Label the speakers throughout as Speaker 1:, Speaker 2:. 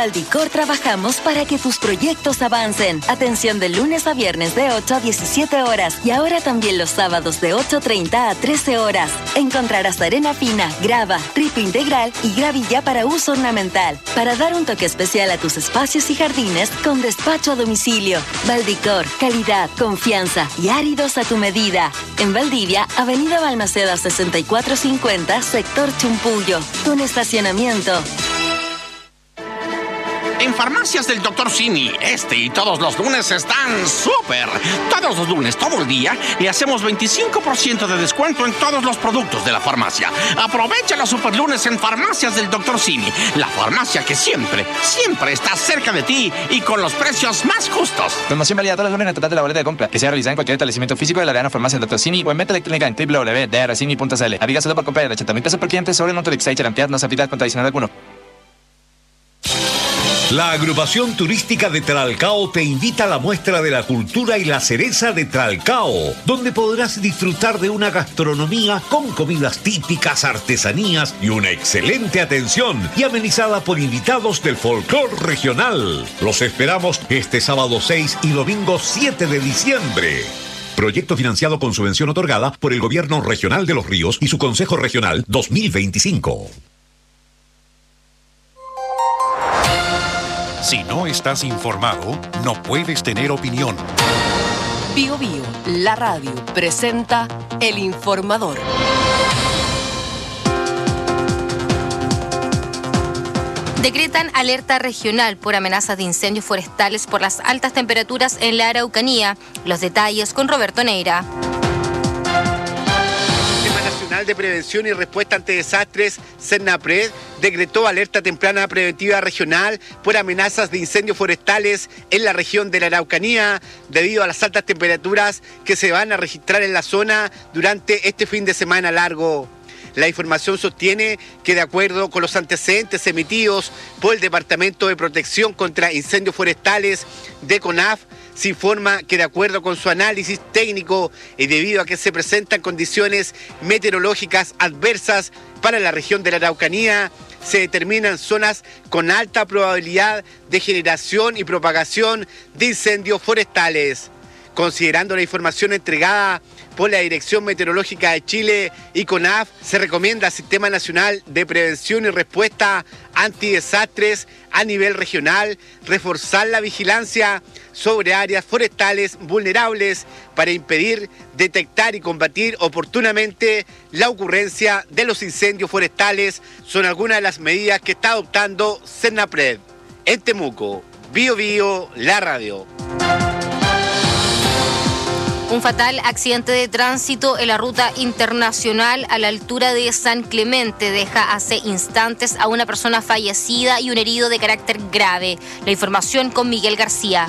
Speaker 1: Valdicor trabajamos para que tus proyectos avancen. Atención de lunes a viernes de 8 a 17 horas y ahora también los sábados de 8:30 a 13 horas. Encontrarás arena fina, grava, ripo integral y gravilla para uso ornamental. Para dar un toque especial a tus espacios y jardines con despacho a domicilio. Valdicor, calidad, confianza y áridos a tu medida. En Valdivia, Avenida Balmaceda 6450, sector Chumpullo. Con estacionamiento.
Speaker 2: En Farmacias del Dr. Simi, y todos los lunes están súper. Todos los lunes, todo el día, le hacemos 25% de descuento en todos los productos de la farmacia. Aprovecha los super lunes en Farmacias del Dr. Simi, la farmacia que siempre está cerca de ti y con los precios más justos.
Speaker 3: Promoción válida todos los lunes en el total de la boleta de compra, que sea realizada en cualquier establecimiento físico de la Arena Farmacia del Dr. Simi o en venta electrónica en www.drcimi.cl. Aplica solo por compra de 80.000 pesos por cliente sobre el monto de Exchange Ampliar, no se aplica con adicional alguno.
Speaker 4: La agrupación turística de Tralcao te invita a la muestra de la cultura y la cereza de Tralcao, donde podrás disfrutar de una gastronomía con comidas típicas, artesanías y una excelente atención y amenizada por invitados del folclore regional. Los esperamos este sábado 6 y domingo 7 de diciembre. Proyecto financiado con subvención otorgada por el Gobierno Regional de Los Ríos y su Consejo Regional 2025.
Speaker 5: Si no estás informado, no puedes tener opinión.
Speaker 6: Bio Bio, la radio, presenta El Informador.
Speaker 7: Decretan alerta regional por amenazas de incendios forestales por las altas temperaturas en la Araucanía. Los detalles con Roberto Neira.
Speaker 8: De Prevención y Respuesta ante Desastres, Cernapred, decretó alerta temprana preventiva regional por amenazas de incendios forestales en la región de la Araucanía debido a las altas temperaturas que se van a registrar en la zona durante este fin de semana largo. La información sostiene que, de acuerdo con los antecedentes emitidos por el Departamento de Protección contra Incendios Forestales de CONAF, se informa que, de acuerdo con su análisis técnico y debido a que se presentan condiciones meteorológicas adversas para la región de la Araucanía, se determinan zonas con alta probabilidad de generación y propagación de incendios forestales. Considerando la información entregada por la Dirección Meteorológica de Chile y CONAF, se recomienda al Sistema Nacional de Prevención y Respuesta Antidesastres a nivel regional reforzar la vigilancia sobre áreas forestales vulnerables para impedir, detectar y combatir oportunamente la ocurrencia de los incendios forestales. Son algunas de las medidas que está adoptando Cernapred. En Temuco, Bio Bio, la radio.
Speaker 7: Un fatal accidente de tránsito en la ruta internacional a la altura de San Clemente deja hace instantes a una persona fallecida y un herido de carácter grave. La información con Miguel García.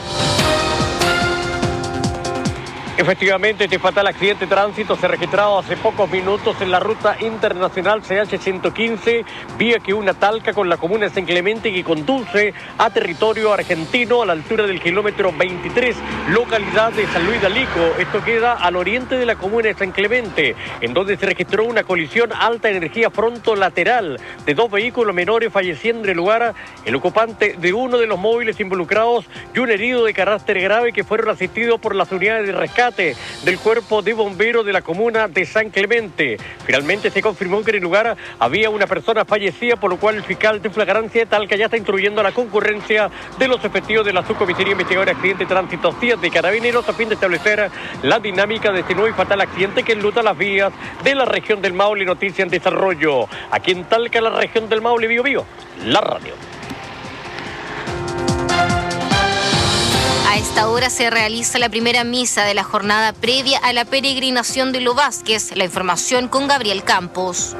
Speaker 9: Efectivamente, este fatal accidente de tránsito se ha registrado hace pocos minutos en la ruta internacional CH-115, vía que une Talca con la comuna de San Clemente, que conduce a territorio argentino a la altura del kilómetro 23, localidad de San Luis de Alico. Esto queda al oriente de la comuna de San Clemente, en donde se registró una colisión alta energía frontolateral de dos vehículos menores, falleciendo en el lugar el ocupante de uno de los móviles involucrados y un herido de carácter grave que fueron asistidos por las unidades de rescate del Cuerpo de Bomberos de la comuna de San Clemente. Finalmente se confirmó que en el lugar había una persona fallecida, por lo cual el fiscal de flagrancia de Talca ya está instruyendo a la concurrencia de los efectivos de la Subcomisaría Investigadora de Accidente de Tránsito CIAT de Carabineros a fin de establecer la dinámica de este nuevo y fatal accidente que enluta las vías de la región del Maule. Noticia en desarrollo. Aquí en Talca, la región del Maule, Bio Bio, la radio.
Speaker 7: A esta hora se realiza la primera misa de la jornada previa a la peregrinación de Lo Vázquez. La información con Gabriel Campos.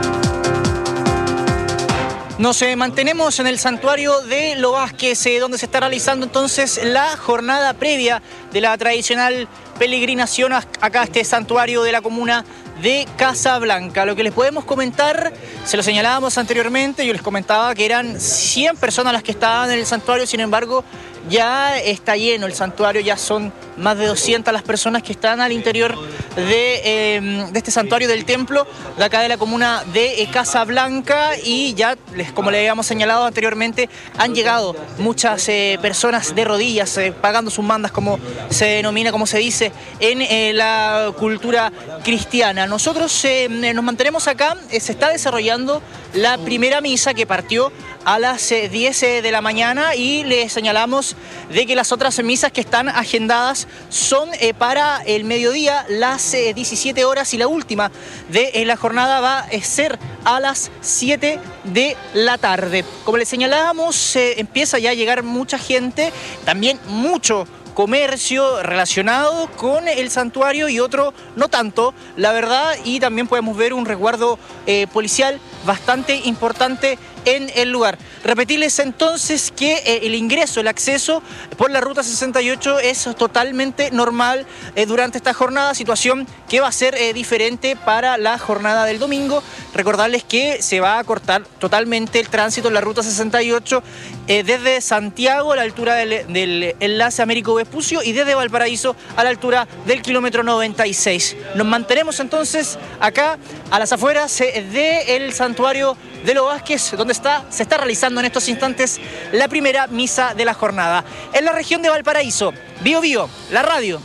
Speaker 10: Nos mantenemos en el santuario de Lo Vázquez, donde se está realizando entonces la jornada previa de la tradicional peregrinación acá a este santuario de la comuna de Casablanca. Lo que les podemos comentar, se lo señalábamos anteriormente, yo les comentaba que eran 100 personas las que estaban en el santuario, sin embargo, ya está lleno el santuario, ya son más de 200 las personas que están al interior de este santuario del templo de acá de la comuna de Casablanca, y ya, como le habíamos señalado anteriormente, han llegado muchas personas de rodillas, pagando sus mandas, como se denomina, como se dice en la cultura cristiana. Nosotros nos mantenemos acá, se está desarrollando la primera misa que partió a las 10 de la mañana, y le señalamos de que las otras misas que están agendadas son para el mediodía, las 17 horas, y la última de la jornada va a ser a las 7 de la tarde. Como le señalábamos, empieza ya a llegar mucha gente, también mucho comercio relacionado con el santuario y otro no tanto, la verdad, y también podemos ver un resguardo policial bastante importante en el lugar. Repetirles entonces que el ingreso, el acceso por la ruta 68 es totalmente normal durante esta jornada, situación que va a ser diferente para la jornada del domingo. Recordarles que se va a cortar totalmente el tránsito en la ruta 68 desde Santiago a la altura del enlace Américo Vespucio, y desde Valparaíso a la altura del kilómetro 96. Nos mantenemos entonces acá a las afueras del santuario de los Vázquez, donde se está realizando en estos instantes la primera misa de la jornada. En la región de Valparaíso, Bío Bío, la radio.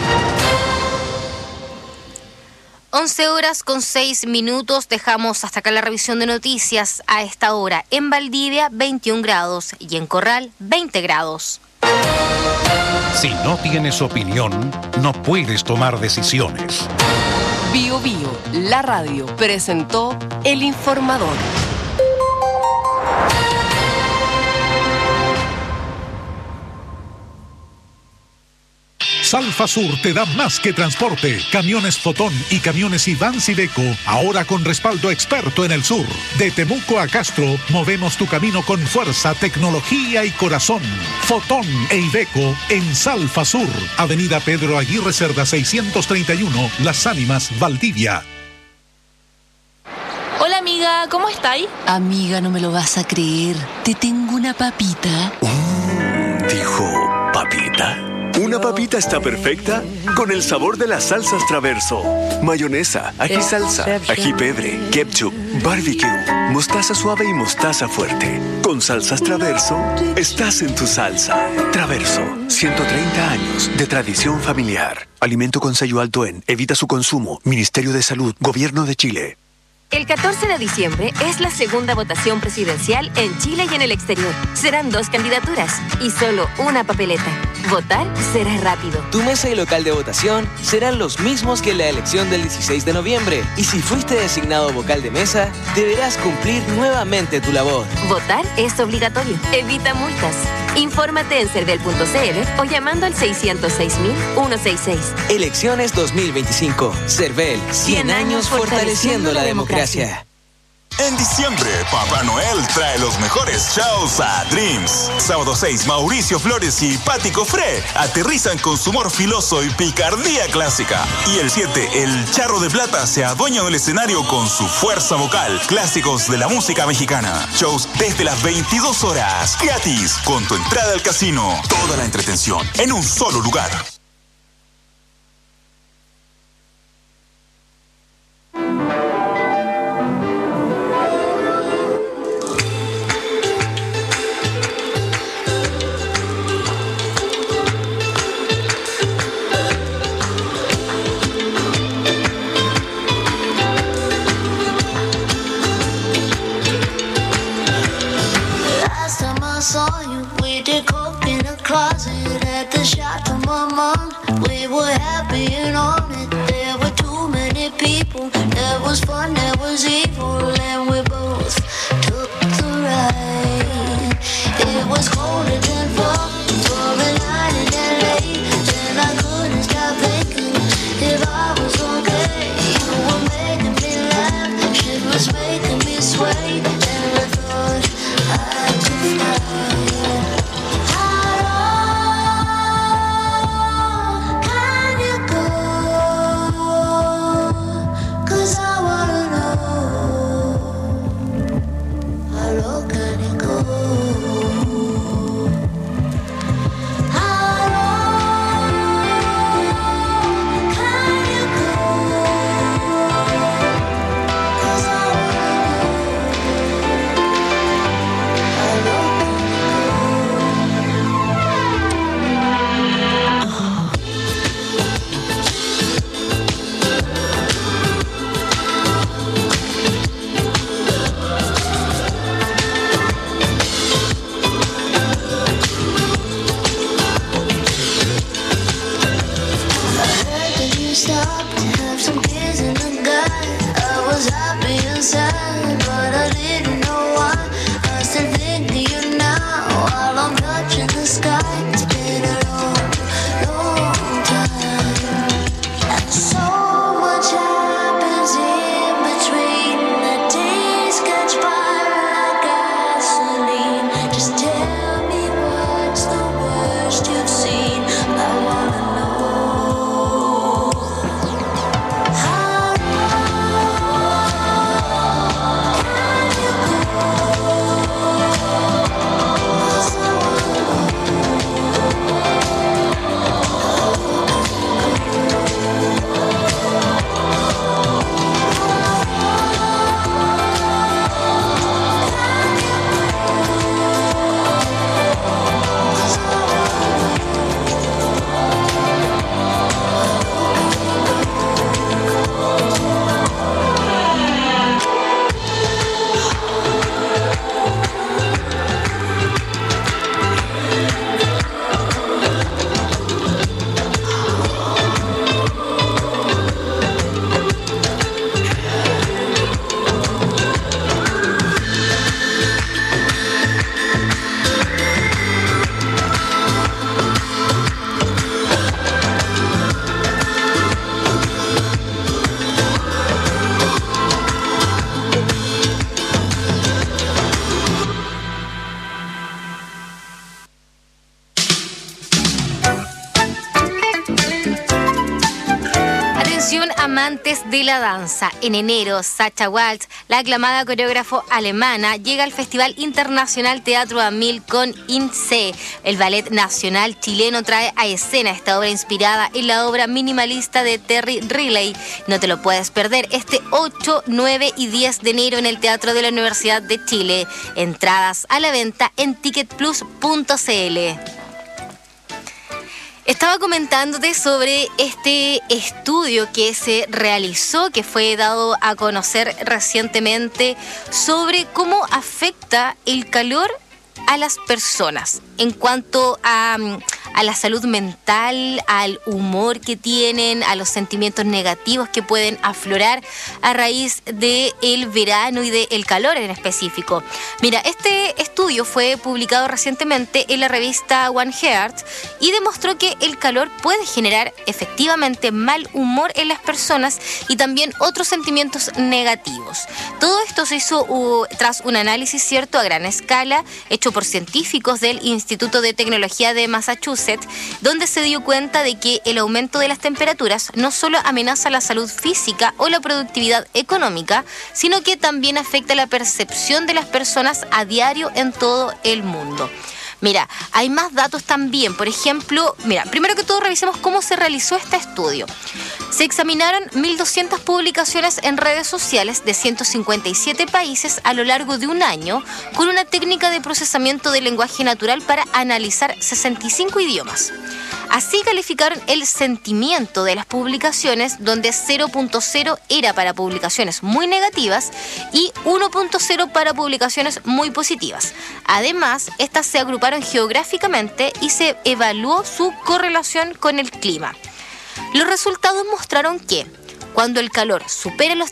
Speaker 7: 11 horas con 6 minutos, dejamos hasta acá la revisión de noticias a esta hora. En Valdivia, 21 grados y en Corral, 20 grados.
Speaker 5: Si no tienes opinión, no puedes tomar decisiones.
Speaker 6: Bío Bío, la radio, presentó El Informador.
Speaker 11: Salfa Sur te da más que transporte. Camiones Fotón y camiones Ivans Iveco, ahora con respaldo experto en el sur. De Temuco a Castro, movemos tu camino con fuerza, tecnología y corazón. Fotón e Iveco en Salfa Sur, Avenida Pedro Aguirre Cerda 631, Las Ánimas, Valdivia.
Speaker 12: Hola amiga, ¿cómo estáis?
Speaker 13: Amiga, no me lo vas a creer. Te tengo una papita.
Speaker 14: Dijo papita. Una papita está perfecta con el sabor de las salsas Traverso. Mayonesa, ají salsa, ají pebre, ketchup, barbecue, mostaza suave y mostaza fuerte. Con salsas Traverso, estás en tu salsa. Traverso, 130 años de tradición familiar. Alimento con sello alto en Evita su consumo. Ministerio de Salud, Gobierno de Chile.
Speaker 15: El 14 de diciembre es la segunda votación presidencial en Chile y en el exterior. Serán 2 candidaturas y solo una papeleta. Votar será rápido.
Speaker 16: Tu mesa y local de votación serán los mismos que en la elección del 16 de noviembre. Y si fuiste designado vocal de mesa, deberás cumplir nuevamente tu labor.
Speaker 15: Votar es obligatorio. Evita multas. Infórmate en cervel.cl o llamando al 606.166.
Speaker 16: Elecciones 2025. Cervel, 100 años fortaleciendo la democracia.
Speaker 17: En diciembre, Papá Noel trae los mejores shows a Dreams. Sábado 6, Mauricio Flores y Patti Cofré aterrizan con su humor filoso y picardía clásica. Y el 7, el Charro de Plata se adueña del escenario con su fuerza vocal. Clásicos de la música mexicana. Shows desde las 22 horas. Gratis, con tu entrada al casino. Toda la entretención en un solo lugar.
Speaker 7: Atención amantes de la danza. En enero, Sacha Waltz, la aclamada coreógrafo alemana, llega al Festival Internacional Teatro Amil con INSEE. El Ballet Nacional chileno trae a escena esta obra inspirada en la obra minimalista de Terry Riley. No te lo puedes perder este 8, 9 y 10 de enero en el Teatro de la Universidad de Chile. Entradas a la venta en ticketplus.cl. Estaba comentándote sobre este estudio que se realizó, que fue dado a conocer recientemente, sobre cómo afecta el calor a las personas en cuanto a la salud mental, al humor que tienen, a los sentimientos negativos que pueden aflorar a raíz del verano y del calor en específico. Mira, este estudio fue publicado recientemente en la revista One Heart y demostró que el calor puede generar efectivamente mal humor en las personas y también otros sentimientos negativos. Todo esto se hizo tras un análisis, ¿cierto?, a gran escala, hecho por científicos del Instituto de Tecnología de Massachusetts, donde se dio cuenta de que el aumento de las temperaturas no solo amenaza la salud física o la productividad económica, sino que también afecta la percepción de las personas a diario en todo el mundo. Mira, hay más datos también. Por ejemplo, mira, primero que todo revisemos cómo se realizó este estudio. Se examinaron 1.200 publicaciones en redes sociales de 157 países a lo largo de un año con una técnica de procesamiento de lenguaje natural para analizar 65 idiomas. Así calificaron el sentimiento de las publicaciones, donde 0.0 era para publicaciones muy negativas y 1.0 para publicaciones muy positivas. Además, estas se agruparon geográficamente y se evaluó su correlación con el clima. Los resultados mostraron que cuando el calor supera los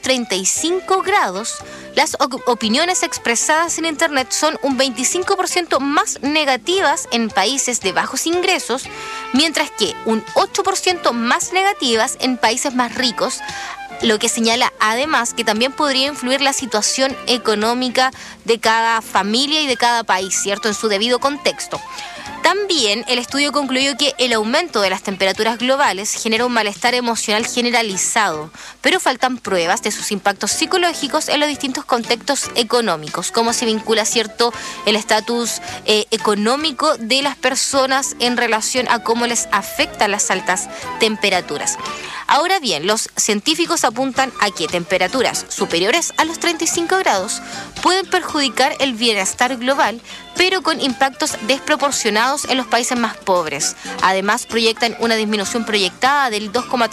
Speaker 7: 35 grados, las opiniones expresadas en Internet son un 25% más negativas en países de bajos ingresos, mientras que un 8% más negativas en países más ricos, lo que señala además que también podría influir la situación económica de cada familia y de cada país, ¿cierto?, en su debido contexto. También el estudio concluyó que el aumento de las temperaturas globales genera un malestar emocional generalizado, pero faltan pruebas de sus impactos psicológicos en los distintos contextos económicos, cómo se vincula, ¿cierto?, el estatus económico de las personas en relación a cómo les afectan las altas temperaturas. Ahora bien, los científicos apuntan a que temperaturas superiores a los 35 grados pueden perjudicar el bienestar global, pero con impactos desproporcionados en los países más pobres. Además, proyectan una disminución proyectada del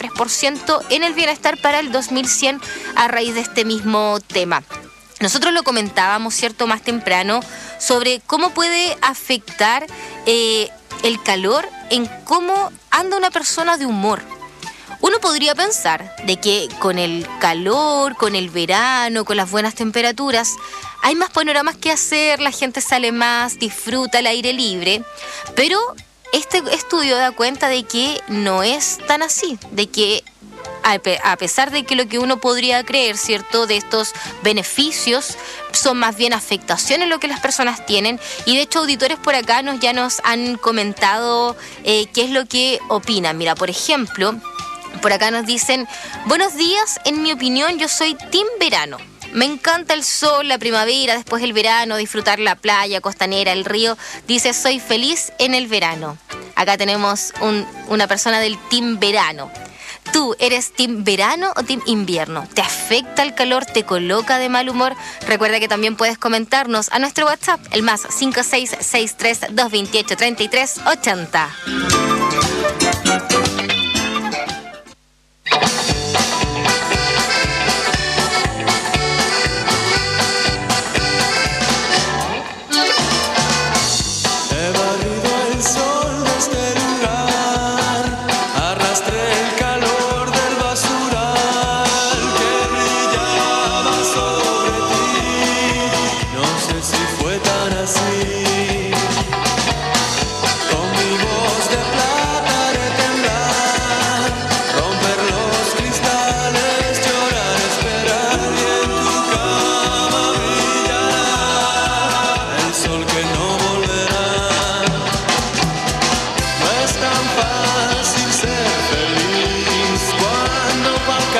Speaker 7: 2,3% en el bienestar para el 2100 a raíz de este mismo tema. Nosotros lo comentábamos, ¿cierto?, más temprano, sobre cómo puede afectar el calor en cómo anda una persona de humor. Uno podría pensar de que con el calor, con el verano, con las buenas temperaturas, hay más panoramas que hacer, la gente sale más, disfruta el aire libre, pero este estudio da cuenta de que no es tan así, de que a pesar de que lo que uno podría creer, ¿cierto?, de estos beneficios, son más bien afectaciones lo que las personas tienen. Y de hecho auditores por acá ya nos han comentado qué es lo que opinan. Mira, por ejemplo, por acá nos dicen: buenos días, en mi opinión yo soy team verano. Me encanta el sol, la primavera, después el verano, disfrutar la playa costanera, el río. Dice, soy feliz en el verano. Acá tenemos una persona del team verano. ¿Tú eres team verano o team invierno? ¿Te afecta el calor? ¿Te coloca de mal humor? Recuerda que también puedes comentarnos a nuestro WhatsApp, el más 5663-228-3380.
Speaker 18: No es tan fácil ser feliz cuando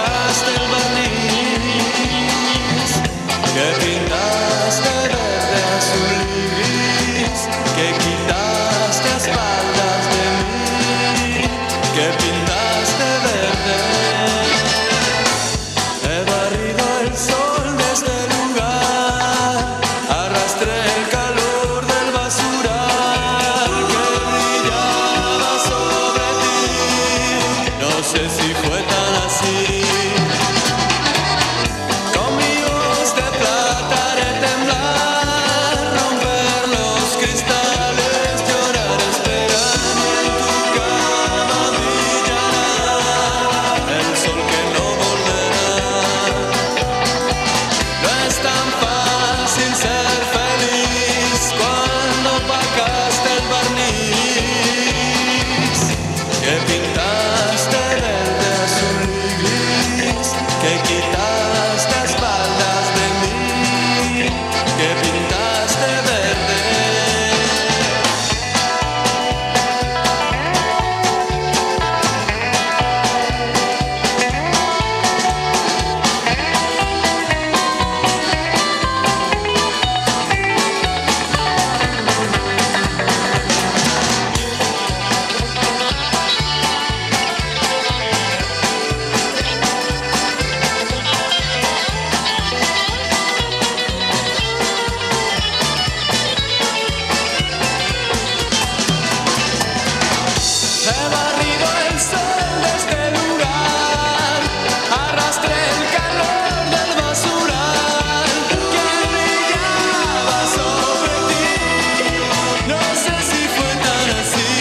Speaker 18: que pintaste verde, azul y gris, que quitaste espaldas de mí, que pintaste verde. He barrido el sol de este lugar, arrastré el calor del basural que brillaba sobre ti. No sé si fue tan así. Con mi voz de plata haré temblar, romper los cristales, llorar, esperar, y en tu cama brillará el sol que no volverá. No es tan fácil ser feliz cuando opacaste el barniz, que pintaste verde, azul y gris, que quitaste espaldas de mí, que pintaste verde. He barrido el sol de este lugar, arrastré el calor del basural que brillaba sobre ti. No sé si fue tan así.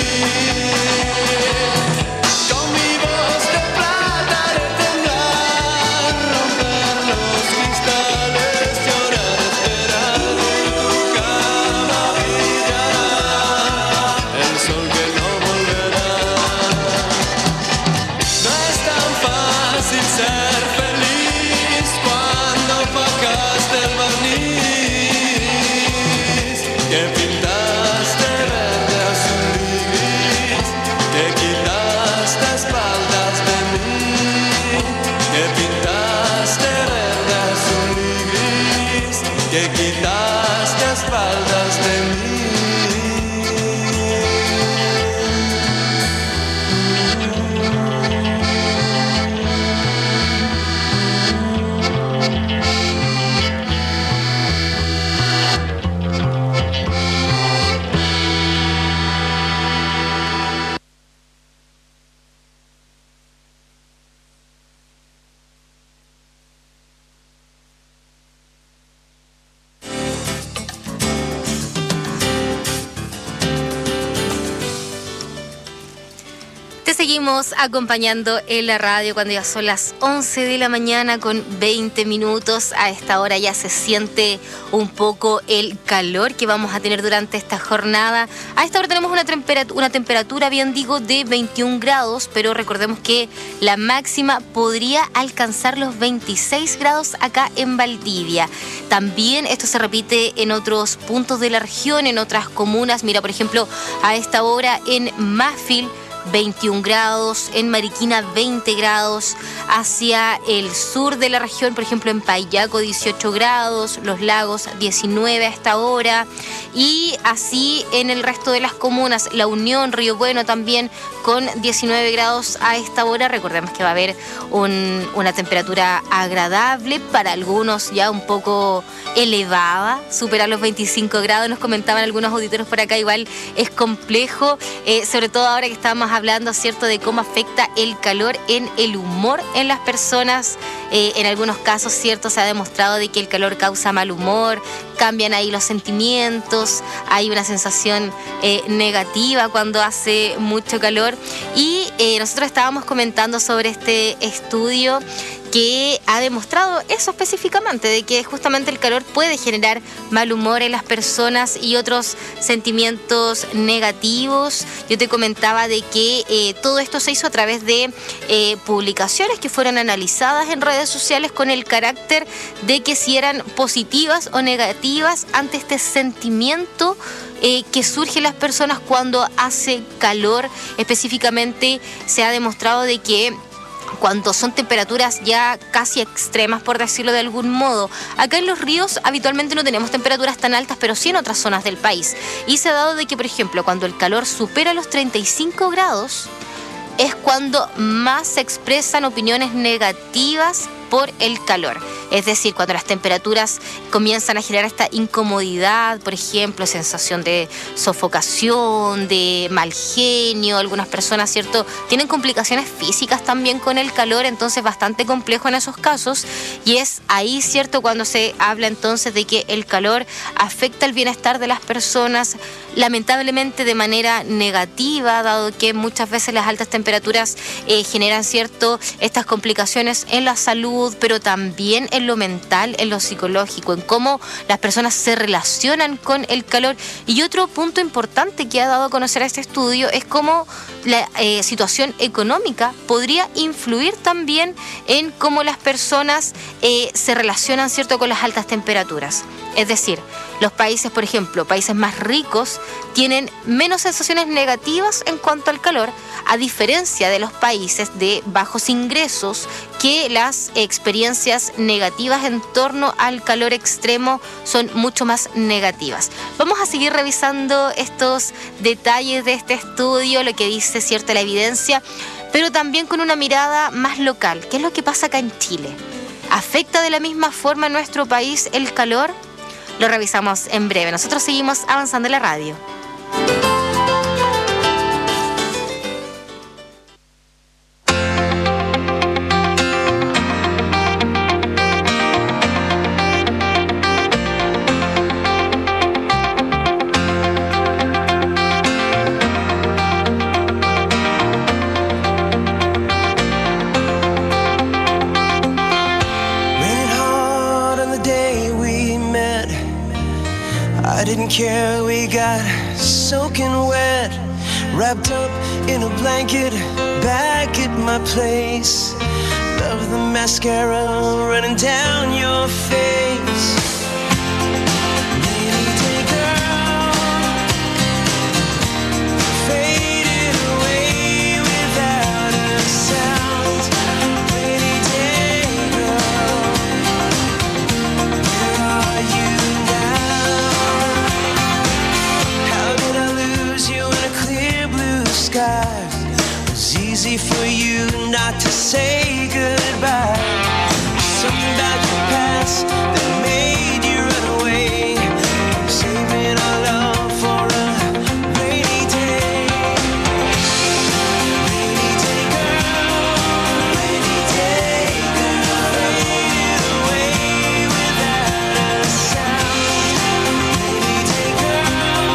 Speaker 18: Con mi voz de plata haré temblar, romper los cristales, llorar, esperar, y en tu cama brillará el sol que no volverá. No es tan fácil ser feliz cuando opacaste el barniz, que pintaste verde, azul y gris, que quitaste espaldas de mí, que pintaste verde, azul y gris, que quitaste espaldas de mí.
Speaker 7: Te seguimos acompañando en la radio cuando ya son las 11 de la mañana con 20 minutos. A esta hora ya se siente un poco el calor que vamos a tener durante esta jornada. A esta hora tenemos una temperatura, bien digo, de 21 grados, pero recordemos que la máxima podría alcanzar los 26 grados acá en Valdivia. También esto se repite en otros puntos de la región, en otras comunas. Mira, por ejemplo, a esta hora en Mafil, 21 grados, en Mariquina 20 grados, hacia el sur de la región, por ejemplo en Payaco 18 grados, Los Lagos 19 a esta hora, y así en el resto de las comunas, La Unión, Río Bueno también con 19 grados a esta hora. Recordemos que va a haber una temperatura agradable, para algunos ya un poco elevada, superar los 25 grados, nos comentaban algunos auditores por acá, igual es complejo, sobre todo ahora que estamos hablando, ¿cierto?, de cómo afecta el calor en el humor en las personas. En algunos casos, ¿cierto?, se ha demostrado de que el calor causa mal humor, cambian ahí los sentimientos, hay una sensación negativa cuando hace mucho calor. Y nosotros estábamos comentando sobre este estudio que ha demostrado eso específicamente, de que justamente el calor puede generar mal humor en las personas y otros sentimientos negativos. Yo te comentaba de que todo esto se hizo a través de publicaciones que fueron analizadas en redes sociales con el carácter de que si eran positivas o negativas ante este sentimiento que surge en las personas cuando hace calor. Específicamente se ha demostrado de que cuando son temperaturas ya casi extremas, por decirlo de algún modo. Acá en los ríos habitualmente no tenemos temperaturas tan altas, pero sí en otras zonas del país. Y se ha dado de que, por ejemplo, cuando el calor supera los 35 grados, es cuando más se expresan opiniones negativas por el calor. Es decir, cuando las temperaturas comienzan a generar esta incomodidad, por ejemplo, sensación de sofocación, de mal genio, algunas personas, ¿cierto?, tienen complicaciones físicas también con el calor, entonces bastante complejo en esos casos, y es ahí, ¿cierto?, cuando se habla entonces de que el calor afecta el bienestar de las personas, lamentablemente de manera negativa, dado que muchas veces las altas temperaturas generan, ¿cierto?, estas complicaciones en la salud, pero también en lo mental, en lo psicológico, en cómo las personas se relacionan con el calor. Y otro punto importante que ha dado a conocer a este estudio es cómo la situación económica podría influir también en cómo las personas se relacionan, ¿cierto?, con las altas temperaturas. Es decir, los países, por ejemplo, países más ricos, tienen menos sensaciones negativas en cuanto al calor, a diferencia de los países de bajos ingresos, que las experiencias negativas en torno al calor extremo son mucho más negativas. Vamos a seguir revisando estos detalles de este estudio, lo que dice, ¿cierto?, la evidencia, pero también con una mirada más local. ¿Qué es lo que pasa acá en Chile? ¿Afecta de la misma forma en nuestro país el calor? Lo revisamos en breve. Nosotros seguimos avanzando en la radio.
Speaker 19: Care, we got soaking wet, wrapped up in a blanket back at my place. Love the mascara running down your face. Rainy day girl, faded away without a sound. Rainy day girl, where are you? It was easy for you not to say goodbye. Something about your past that made you run away. Saving our love for a rainy day. Rainy day girl, rainy day girl, faded away without a sound. Rainy day girl,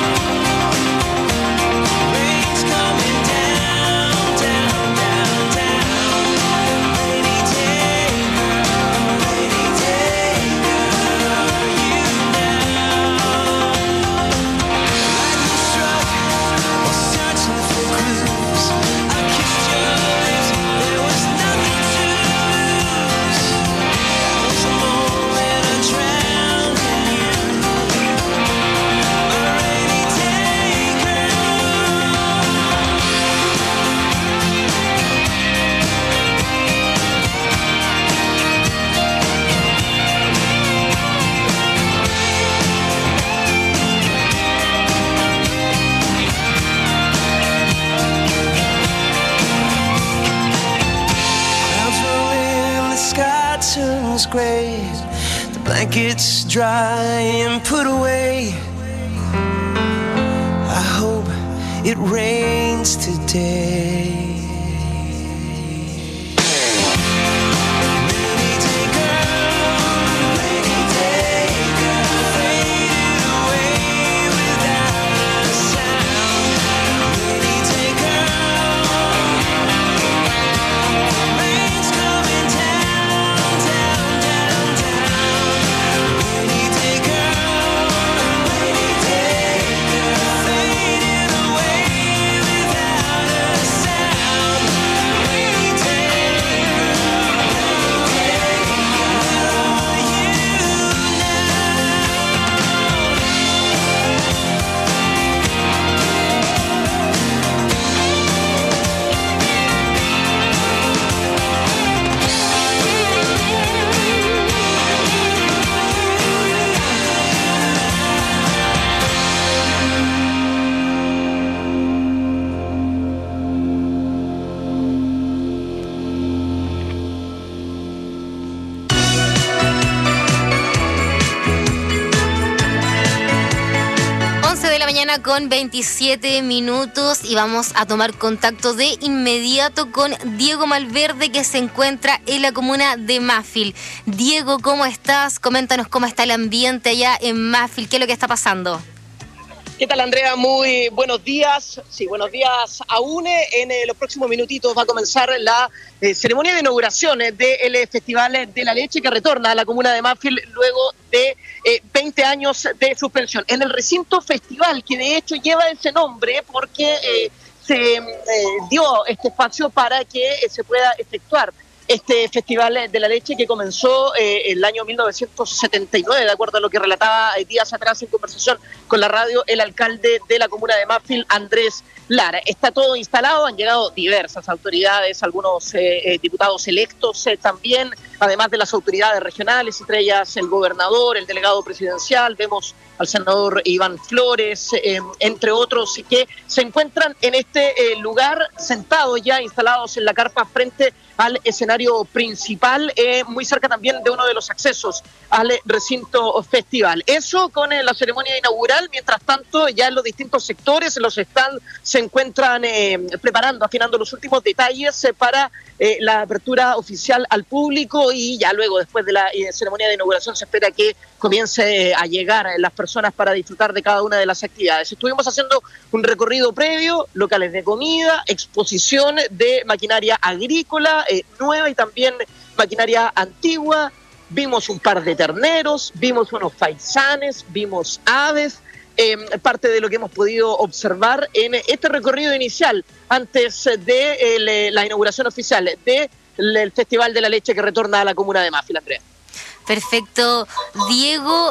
Speaker 19: rain's coming down, down, down, down. Rainy day girl, rainy day girl, you know. Lightning struck while searching for clues. I kissed your lips, there was nothing to lose. That was the moment I drowned in you. A rainy day girl. Clouds roll in, the sky turns gray. The blankets dry and put away. I hope it rains today. Rainy day girl, rainy day girl, faded away without a sound. Rainy day girl, rain's coming down, down, down, down. Rainy day girl, rainy day girl, faded away without a sound.
Speaker 7: mañana con 27 minutos y vamos a tomar contacto de inmediato con Diego Malverde, que se encuentra en la comuna de Mafil. Diego, ¿cómo estás? Coméntanos cómo está el ambiente allá en Mafil, qué es lo que está pasando.
Speaker 20: ¿Qué tal, Andrea? Muy buenos días. Sí, buenos días aún. En los próximos minutitos va a comenzar la ceremonia de inauguración del Festival de la Leche, que retorna a la comuna de Mafil luego de 20 años de suspensión. En el recinto festival, que de hecho lleva ese nombre porque se dio este espacio para que se pueda efectuar este Festival de la Leche, que comenzó el año 1979, de acuerdo a lo que relataba días atrás en conversación con la radio el alcalde de la comuna de Mafil, Andrés Lara. Está todo instalado, han llegado diversas autoridades, algunos diputados electos también, además de las autoridades regionales, entre ellas el gobernador, el delegado presidencial, vemos al senador Iván Flores, entre otros, que se encuentran en este lugar, sentados ya, instalados en la carpa frente al escenario principal, muy cerca también de uno de los accesos al recinto festival. Eso con la ceremonia inaugural. Mientras tanto, ya en los distintos sectores, los stands se encuentran preparando, afinando los últimos detalles para la apertura oficial al público, y ya luego, después de la ceremonia de inauguración, se espera que comience a llegar las personas para disfrutar de cada una de las actividades. Estuvimos haciendo un recorrido previo, locales de comida, exposición de maquinaria agrícola nueva y también maquinaria antigua. Vimos un par de terneros, vimos unos faisanes, vimos aves, parte de lo que hemos podido observar en este recorrido inicial antes de la inauguración oficial del Festival de la Leche, que retorna a la comuna de Mafil, Andrea.
Speaker 7: Perfecto, Diego.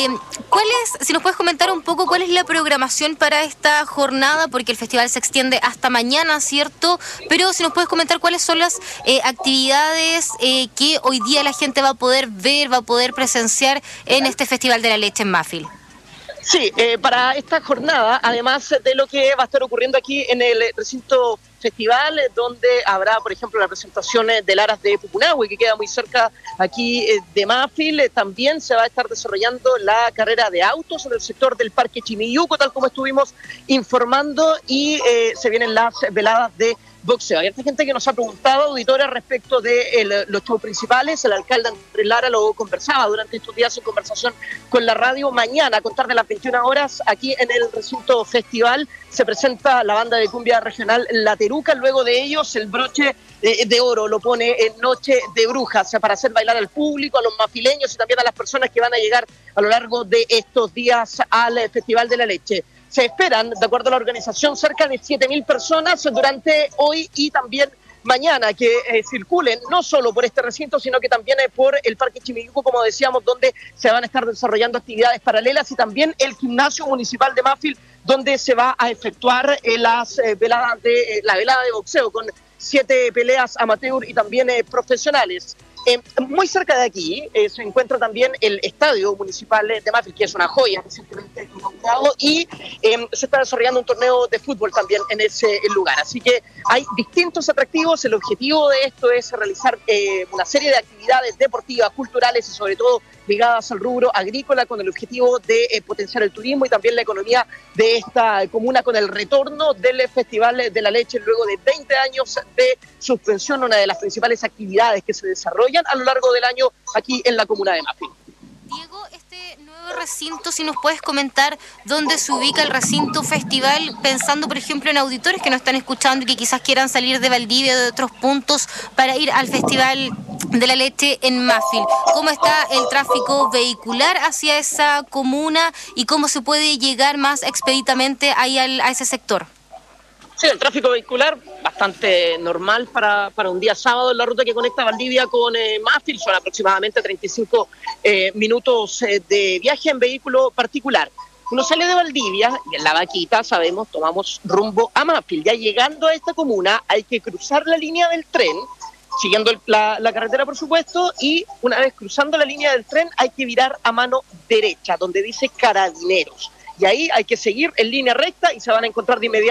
Speaker 7: Si nos puedes comentar un poco cuál es la programación para esta jornada, porque el festival se extiende hasta mañana, ¿cierto? Pero si nos puedes comentar cuáles son las actividades que hoy día la gente va a poder ver, va a poder presenciar en este Festival de la Leche en Mafil.
Speaker 20: Sí, para esta jornada, además de lo que va a estar ocurriendo aquí en el recinto festival, donde habrá, por ejemplo, la presentación del Aras de Pucunahue, que queda muy cerca aquí de Mafil, también se va a estar desarrollando la carrera de autos en el sector del Parque Chimilluco, tal como estuvimos informando, y se vienen las veladas de boxeo. Hay gente que nos ha preguntado, auditores, respecto de los shows principales. El alcalde Andrés Lara lo conversaba durante estos días en conversación con la radio. Mañana, a contar de las 21 horas, aquí en el recinto festival, se presenta la banda de cumbia regional La Teruca. Luego de ellos, el broche de oro lo pone en Noche de Brujas, para hacer bailar al público, a los mafileños y también a las personas que van a llegar a lo largo de estos días al Festival de la Leche. Se esperan, de acuerdo a la organización, cerca de 7.000 personas durante hoy y también mañana, que circulen no solo por este recinto, sino que también por el Parque Chimilluco, como decíamos, donde se van a estar desarrollando actividades paralelas, y también el Gimnasio Municipal de Mafil, donde se va a efectuar la velada de boxeo con 7 peleas amateur y también profesionales. Muy cerca de aquí se encuentra también el Estadio Municipal de Mafil, que es una joya recientemente inaugurado, y se está desarrollando un torneo de fútbol también en ese lugar. Así que hay distintos atractivos. El objetivo de esto es realizar una serie de actividades deportivas, culturales y sobre todo ligadas al rubro agrícola, con el objetivo de potenciar el turismo y también la economía de esta comuna, con el retorno del Festival de la Leche luego de 20 años de suspensión, una de las principales actividades que se desarrollan a lo largo del año aquí en la comuna de Mafil.
Speaker 7: Diego, este nuevo recinto, si nos puedes comentar dónde se ubica el recinto festival, pensando por ejemplo en auditores que nos están escuchando y que quizás quieran salir de Valdivia o de otros puntos para ir al Festival de la Leche en Mafil. ¿Cómo está el tráfico vehicular hacia esa comuna y cómo se puede llegar más expeditamente ahí a ese sector?
Speaker 20: Sí, el tráfico vehicular bastante normal para un día sábado en la ruta que conecta Valdivia con Mafil. Son aproximadamente 35 minutos de viaje en vehículo particular. Uno sale de Valdivia y en La Vaquita, sabemos, tomamos rumbo a Mafil. Ya llegando a esta comuna hay que cruzar la línea del tren, siguiendo la carretera, por supuesto, y una vez cruzando la línea del tren hay que virar a mano derecha, donde dice Carabineros. Y ahí hay que seguir en línea recta y se van a encontrar de inmediato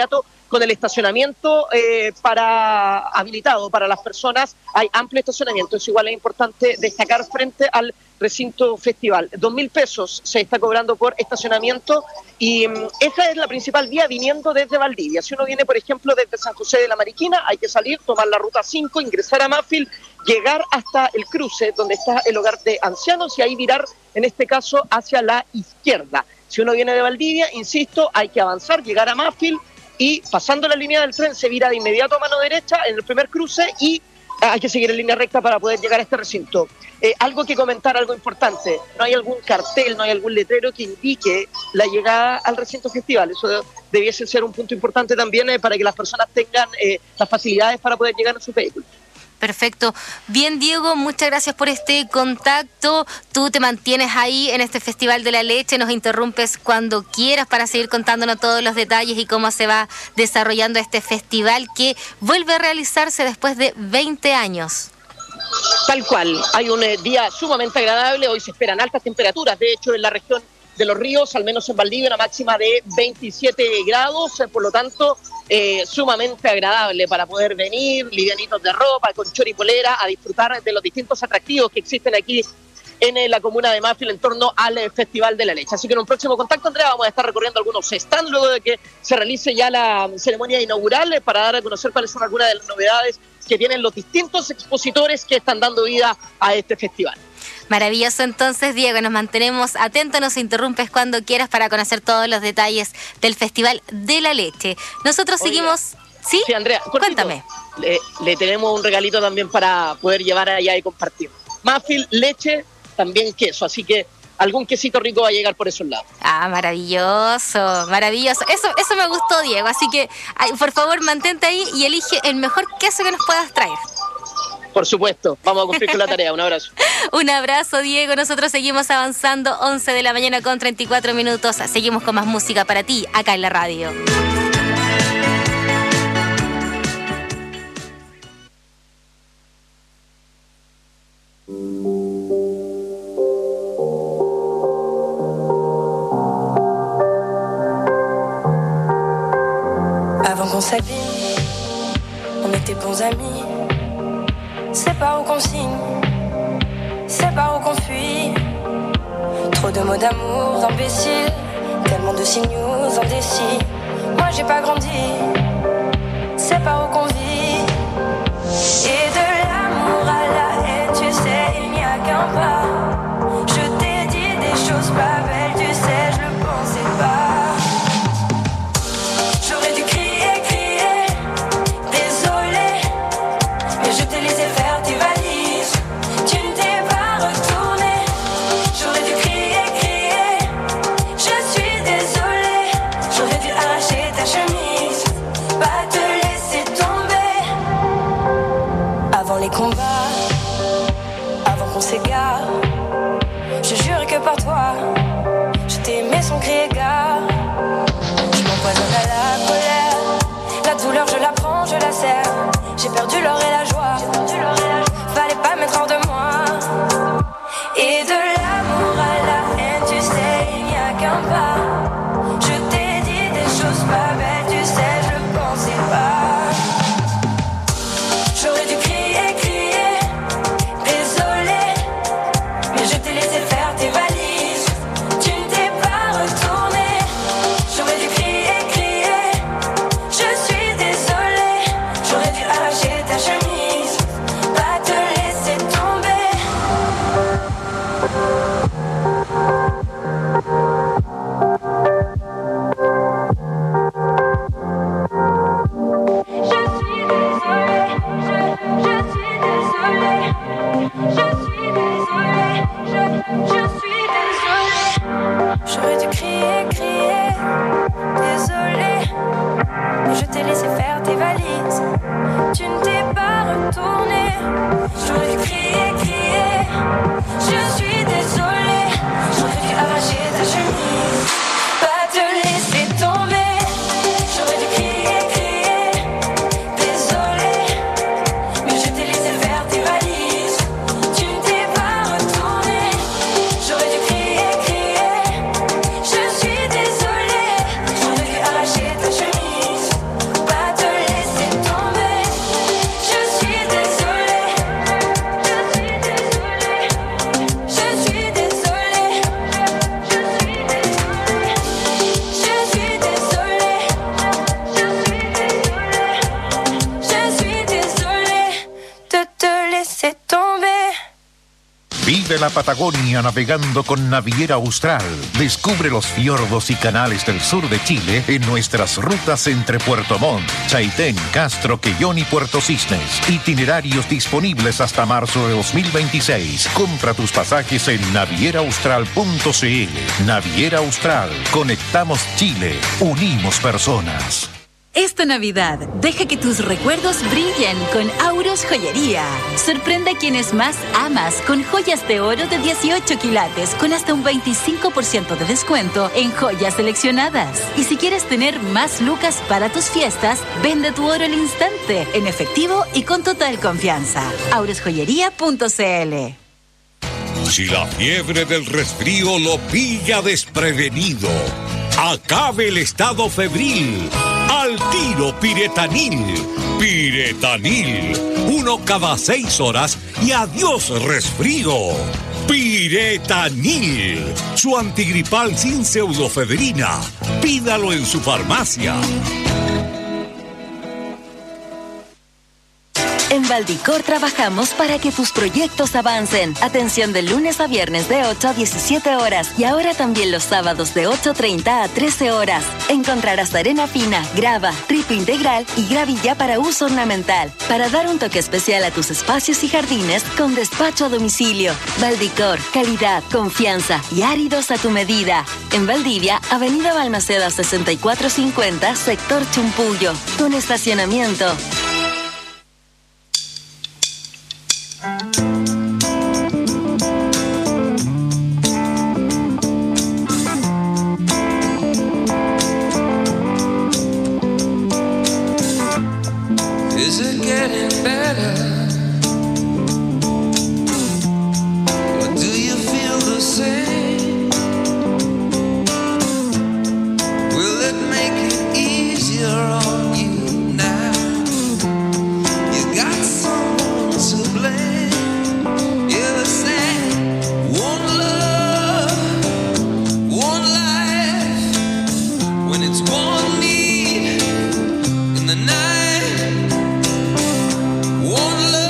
Speaker 20: con el estacionamiento habilitado para las personas. Hay amplio estacionamiento, eso igual es importante destacar frente al recinto festival. 2.000 pesos se está cobrando por estacionamiento y esa es la principal vía viniendo desde Valdivia. Si uno viene, por ejemplo, desde San José de la Mariquina, hay que salir, tomar la ruta 5, ingresar a Mafil, llegar hasta el cruce donde está el hogar de ancianos y ahí virar, en este caso, hacia la izquierda. Si uno viene de Valdivia, insisto, hay que avanzar, llegar a Mafil y pasando la línea del tren se vira de inmediato a mano derecha en el primer cruce y hay que seguir en línea recta para poder llegar a este recinto. Algo que comentar, algo importante, no hay algún cartel, no hay algún letrero que indique la llegada al recinto festival. Eso debiese ser un punto importante también para que las personas tengan las facilidades para poder llegar a su vehículo.
Speaker 7: Perfecto. Bien, Diego, muchas gracias por este contacto. Tú te mantienes ahí en este Festival de la Leche, nos interrumpes cuando quieras para seguir contándonos todos los detalles y cómo se va desarrollando este festival que vuelve a realizarse después de 20 años.
Speaker 20: Tal cual, hay un día sumamente agradable, hoy se esperan altas temperaturas, de hecho en la región de Los Ríos, al menos en Valdivia, una máxima de 27 grados, por lo tanto, sumamente agradable para poder venir, livianitos de ropa, con chor y polera, a disfrutar de los distintos atractivos que existen aquí en la comuna de Mafil en torno al Festival de la Leche. Así que en un próximo contacto, Andrea, vamos a estar recorriendo algunos stands luego de que se realice ya la ceremonia inaugural para dar a conocer cuáles son algunas de las novedades que tienen los distintos expositores que están dando vida a este festival.
Speaker 7: Maravilloso entonces, Diego, nos mantenemos atentos, nos interrumpes cuando quieras para conocer todos los detalles del Festival de la Leche. Nosotros seguimos... ¿Sí?
Speaker 20: Sí, Andrea,
Speaker 7: cuéntame.
Speaker 20: Le tenemos un regalito también para poder llevar allá y compartir. Mafil, leche, también queso, así que algún quesito rico va a llegar por esos lados.
Speaker 7: Ah, maravilloso, maravilloso. Eso me gustó, Diego, así que por favor mantente ahí y elige el mejor queso que nos puedas traer.
Speaker 20: Por supuesto, vamos a cumplir con la tarea. Un abrazo.
Speaker 7: Un abrazo, Diego. Nosotros seguimos avanzando, 11 de la mañana con 34 minutos. Seguimos con más música para ti, acá en la radio.
Speaker 21: Avant qu'on s'abîme, on était bons amis. C'est pas où qu'on signe, c'est pas où qu'on fuit. Trop de mots d'amour, d'imbéciles, tellement de signaux indécis. Moi j'ai pas grandi, c'est pas où qu'on vit. Et de l'amour à la haine, tu sais, il n'y a qu'un pas. Je t'ai dit des choses pas belles, tu sais, je le pensais pas. J'aurais dû crier, crier, désolé, mais je t'ai laissé faire tes valises. Tu ne t'es pas retourné. J'aurais dû crier, crier, je suis désolée. J'aurais dû arracher ta chemise, pas te laisser tomber. Avant les combats, avant qu'on s'égare, je jure que par toi, je t'ai aimé sans crier gare. Je m'empoisonne à la colère, la douleur je la prends, je la serre. J'ai perdu l'or et la joie, fallait pas mettre hors de moi. Et de l'amour à la haine, tu sais, il n'y a qu'un pas. Je t'ai dit des choses pas belles, tu sais, je le pensais pas. J'aurais dû crier, crier, désolé, mais je t'ai laissé faire tes valises. Tu ne t'es pas retourné. J'aurais dû crier, crier, je suis désolée. J'aurais dû arracher ta chemise, pas te laisser tomber. Je suis désolée, je suis désolée. Je suis désolée, je suis désolée. J'aurais dû crier, crier, désolée, mais je t'ai laissé faire tes valises. Tu ne t'es pas retourné. J'aurais dû crier, crier, je suis désolée. J'aurais dû arracher ta chemise, pas te laisser tomber. J'aurais dû crier, crier, désolée, mais je t'ai laissé faire tes valises. Tu ne t'es pas retourné. J'aurais dû crier, crier, je suis désolée. J'aurais dû arracher ta chemise,
Speaker 5: Vive la Patagonia navegando con Naviera Austral. Descubre los fiordos y canales del sur de Chile en nuestras rutas entre Puerto Montt, Chaitén, Castro, Quellón y Puerto Cisnes. Itinerarios disponibles hasta marzo de 2026. Compra tus pasajes en navieraaustral.cl. Naviera Austral. Conectamos Chile. Unimos personas.
Speaker 13: Esta Navidad, deja que tus recuerdos brillen con Auros Joyería. Sorprende a quienes más amas con joyas de oro de 18 quilates con hasta un 25% de descuento en joyas seleccionadas. Y si quieres tener más lucas para tus fiestas, vende tu oro al instante, en efectivo y con total confianza. aurosjoyería.cl.
Speaker 4: Si la fiebre del resfrío lo pilla desprevenido, acabe el estado febril. Al tiro Piretanil. Piretanil. 1 cada 6 horas y adiós resfrío. Piretanil. Su antigripal sin pseudofebrina. Pídalo en su farmacia.
Speaker 13: En Valdicor trabajamos para que tus proyectos avancen. Atención de lunes a viernes de 8 a 17 horas y ahora también los sábados de 8:30 a 13 horas. Encontrarás arena fina, grava, ripo integral y gravilla para uso ornamental. Para dar un toque especial a tus espacios y jardines con despacho a domicilio. Valdicor, calidad, confianza y áridos a tu medida. En Valdivia, Avenida Balmaceda 6450, sector Chumpullo. Con estacionamiento.
Speaker 18: Is it getting better? Or do you feel the same? Will it make it easier on you now? You got someone to blame. You're the same. One love, one life. When it's one need in the night. One love.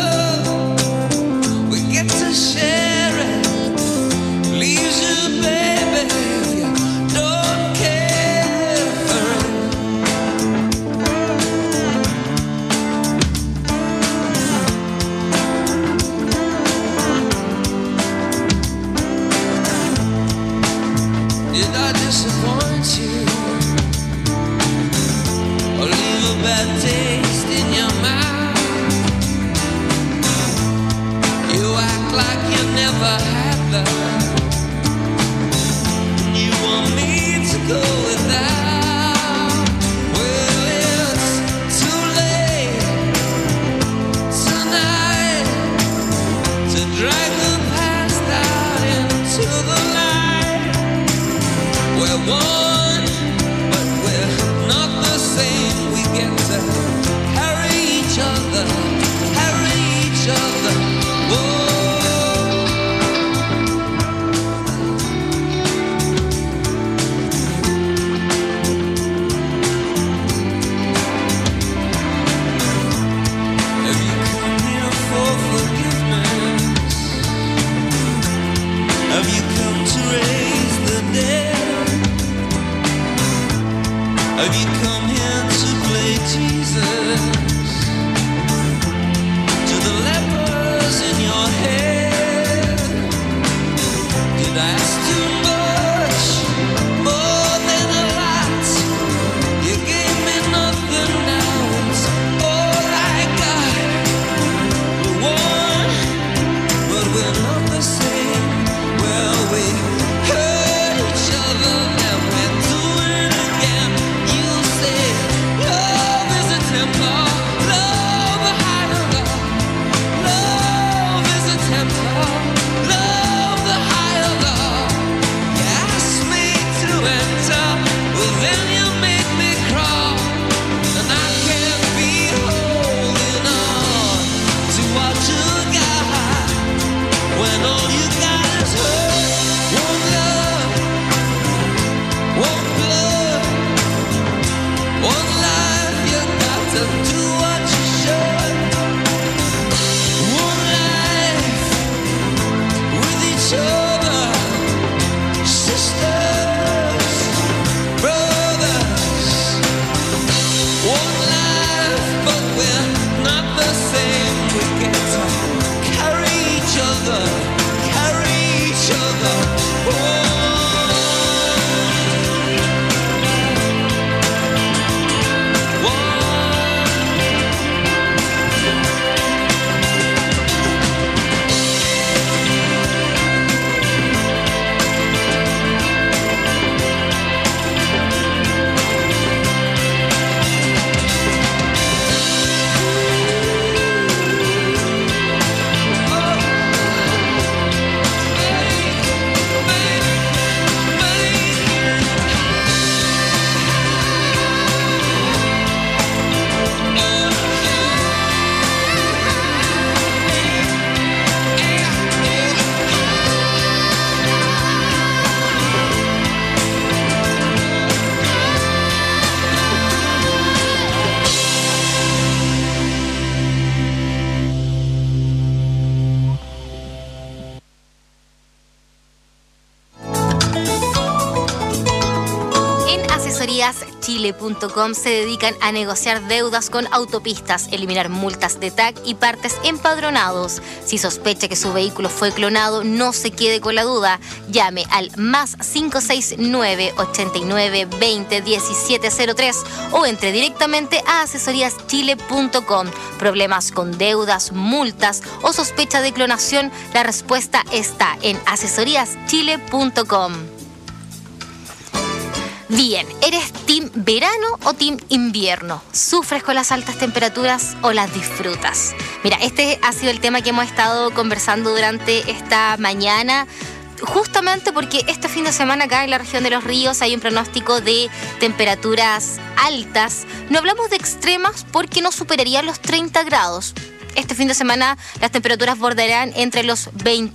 Speaker 7: Chile.com se dedican a negociar deudas con autopistas, eliminar multas de TAC y partes empadronados. Si sospecha que su vehículo fue clonado, no se quede con la duda. Llame al más 569 89 20 1703 o entre directamente a asesoríaschile.com. Problemas con deudas, multas o sospecha de clonación, la respuesta está en asesoríaschile.com. Bien, ¿eres team verano o team invierno? ¿Sufres con las altas temperaturas o las disfrutas? Mira, este ha sido el tema que hemos estado conversando durante esta mañana, justamente porque este fin de semana acá en la región de Los Ríos hay un pronóstico de temperaturas altas. No hablamos de extremas porque no superarían los 30 grados. Este fin de semana las temperaturas bordearán entre los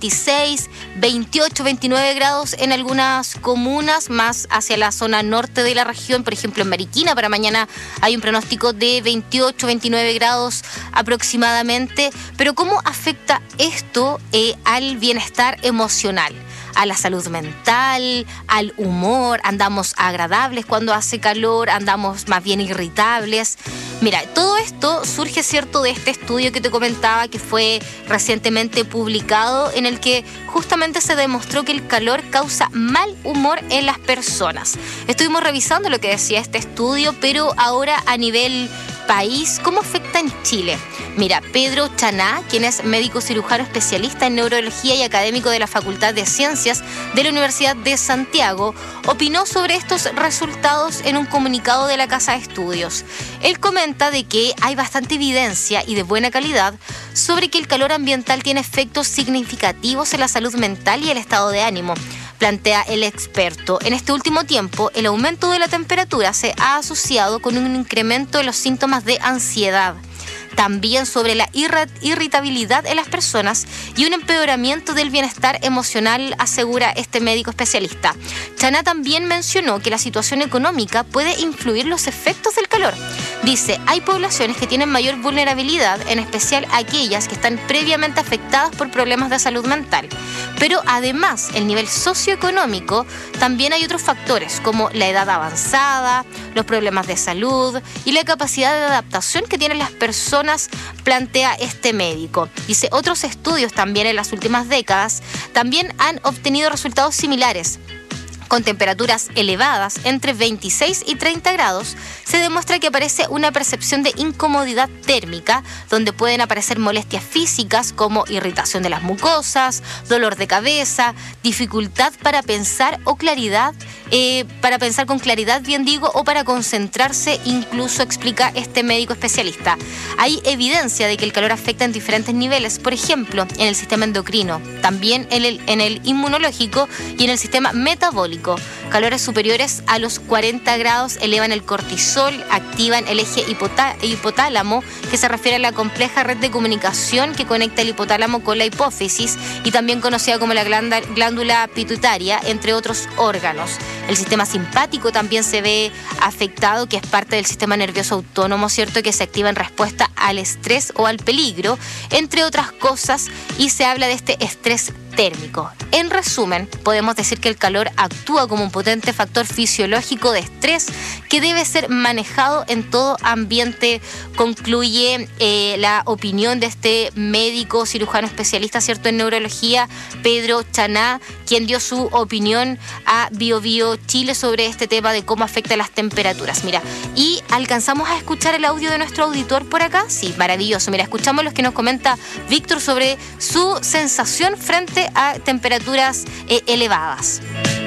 Speaker 7: 26, 28, 29 grados en algunas comunas, más hacia la zona norte de la región. Por ejemplo, en Mariquina para mañana hay un pronóstico de 28, 29 grados aproximadamente. Pero ¿cómo afecta esto al bienestar emocional? A la salud mental, al humor, andamos agradables cuando hace calor, andamos más bien irritables. Mira, todo esto surge, ¿cierto?, de este estudio que te comentaba que fue recientemente publicado, en el que justamente se demostró que el calor causa mal humor en las personas. Estuvimos revisando lo que decía este estudio, pero ahora a nivel país, ¿cómo afecta en Chile? Mira, Pedro Chaná, quien es médico cirujano especialista en neurología y académico de la Facultad de Ciencias de la Universidad de Santiago, opinó sobre estos resultados en un comunicado de la Casa de Estudios. Él comenta de que hay bastante evidencia y de buena calidad sobre que el calor ambiental tiene efectos significativos en la salud mental y el estado de ánimo. Plantea el experto. En este último tiempo, el aumento de la temperatura se ha asociado con un incremento de los síntomas de ansiedad. También sobre la irritabilidad en las personas y un empeoramiento del bienestar emocional, asegura este médico especialista. Chaná también mencionó que la situación económica puede influir los efectos del calor. Dice, hay poblaciones que tienen mayor vulnerabilidad, en especial aquellas que están previamente afectadas por problemas de salud mental. Pero además, el nivel socioeconómico, también hay otros factores como la edad avanzada, los problemas de salud y la capacidad de adaptación que tienen las personas, plantea este médico. Dice, otros estudios también en las últimas décadas también han obtenido resultados similares. Con temperaturas elevadas entre 26 y 30 grados, se demuestra que aparece una percepción de incomodidad térmica, donde pueden aparecer molestias físicas como irritación de las mucosas, dolor de cabeza, dificultad para pensar o claridad, para pensar con claridad, bien digo, o para concentrarse, incluso, explica este médico especialista. Hay evidencia de que el calor afecta en diferentes niveles, por ejemplo, en el sistema endocrino, también en el inmunológico y en el sistema metabólico. Calores superiores a los 40 grados elevan el cortisol, activan el eje hipotálamo, que se refiere a la compleja red de comunicación que conecta el hipotálamo con la hipófisis y también conocida como la glándula pituitaria, entre otros órganos. El sistema simpático también se ve afectado, que es parte del sistema nervioso autónomo, ¿cierto?, que se activa en respuesta al estrés o al peligro, entre otras cosas, y se habla de este estrés térmico. En resumen, podemos decir que el calor actúa como un potente factor fisiológico de estrés que debe ser manejado en todo ambiente, concluye la opinión de este médico cirujano especialista, ¿cierto?, en neurología, Pedro Chaná, quien dio su opinión a BioBio Chile sobre este tema de cómo afecta las temperaturas. Mira, y alcanzamos a escuchar el audio de nuestro auditor por acá. Sí, maravilloso. Mira, escuchamos los que nos comenta Víctor sobre su sensación frente a temperaturas elevadas.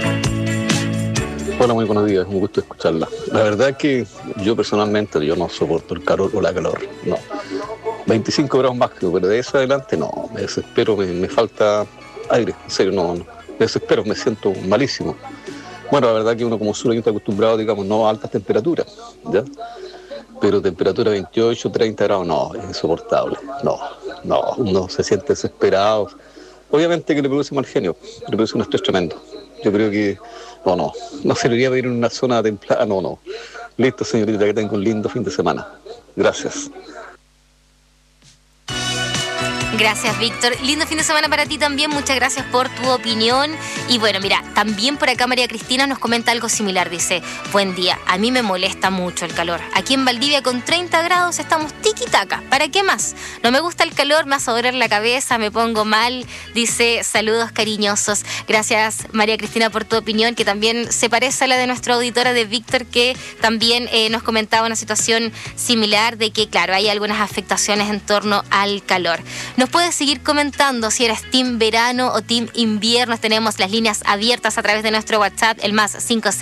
Speaker 1: Hola, muy buenos días, un gusto escucharla. La verdad es que yo personalmente yo no soporto el calor o la calor, no. 25 grados más que, pero de eso adelante no, me desespero, me falta aire, en serio, no, me desespero, me siento malísimo. Bueno, la verdad que uno como sur está acostumbrado, digamos, no a altas temperaturas, ¿ya? Pero temperatura 28, 30 grados, no, es insoportable, no, uno se siente desesperado. Obviamente que le produce mal genio, le produce un estrés tremendo. Yo creo que no serviría vivir en una zona templada, no. Listo, señorita, que tenga un lindo fin de semana. Gracias.
Speaker 7: Gracias, Víctor. Lindo fin de semana para ti también. Muchas gracias por tu opinión. Y bueno, mira, también por acá María Cristina nos comenta algo similar. Dice, buen día, a mí me molesta mucho el calor. Aquí en Valdivia con 30 grados estamos tiquitaca. ¿Para qué más? No me gusta el calor, me hace doler la cabeza, me pongo mal. Dice, saludos cariñosos. Gracias, María Cristina, por tu opinión, que también se parece a la de nuestra auditora de Víctor, que también nos comentaba una situación similar de que, claro, hay algunas afectaciones en torno al calor. Nos puedes seguir comentando si eres team verano o team invierno. Tenemos las líneas abiertas a través de nuestro WhatsApp, el más